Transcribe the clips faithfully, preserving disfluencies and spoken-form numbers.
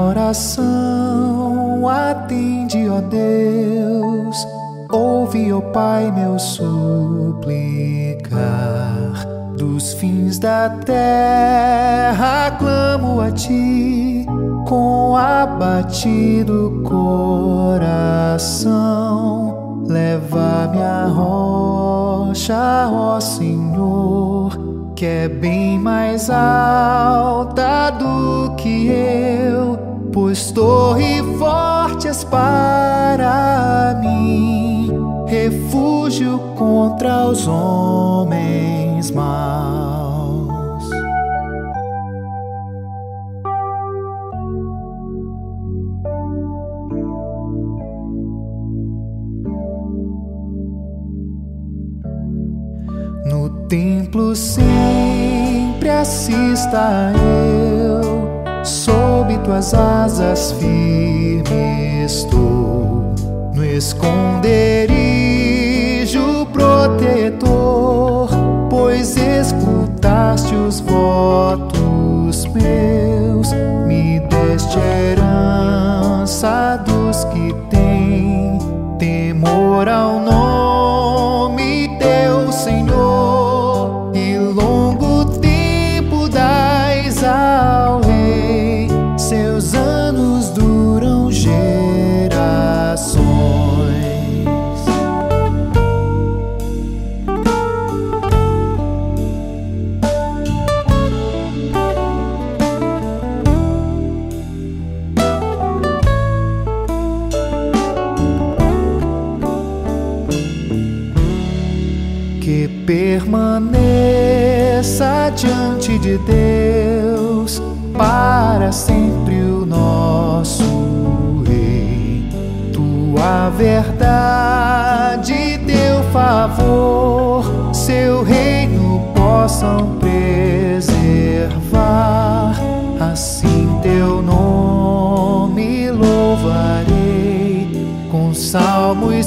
oração, atende, ó Deus, ouve, ó Pai, meu suplicar. Dos fins da terra clamo a Ti, com abatido coração. Leva-me à rocha, ó Senhor, que é bem mais alta do que eu, pois torre forte és para mim, refúgio contra os homens maus. No templo sempre assista eu, sob tuas asas firme estou, no esconderijo protetor, pois escutaste os votos meus, me deste herança dos que têm temor ao nome teu, Senhor, e longo tempo dais ao Rei, seus anos duram gerações. Que permaneça diante de Deus para sempre o nosso Rei. Tua verdade, teu favor, seu reino possam preservar. Assim teu nome louvarei, com salmos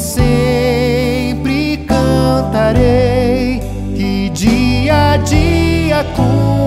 sempre cantarei, e dia a dia com